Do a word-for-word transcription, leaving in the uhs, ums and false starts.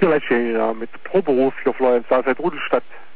Ja, letztes Jahr mit Proberuf hier auf Lawrence, da seit Rudelstadt